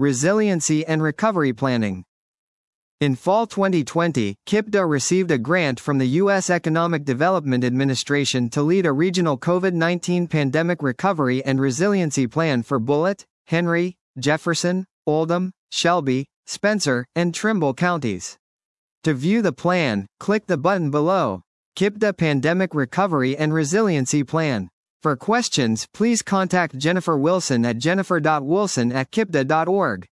Resiliency and Recovery Planning. In fall 2020, KIPDA received a grant from the U.S. Economic Development Administration to lead a regional COVID-19 pandemic recovery and resiliency plan for Bullitt, Henry, Jefferson, Oldham, Shelby, Spencer, and Trimble counties. To view the plan, click the button below. KIPDA Pandemic Recovery and Resiliency Plan. For questions, please contact Jennifer Wilson at jennifer.wilson@kipda.org.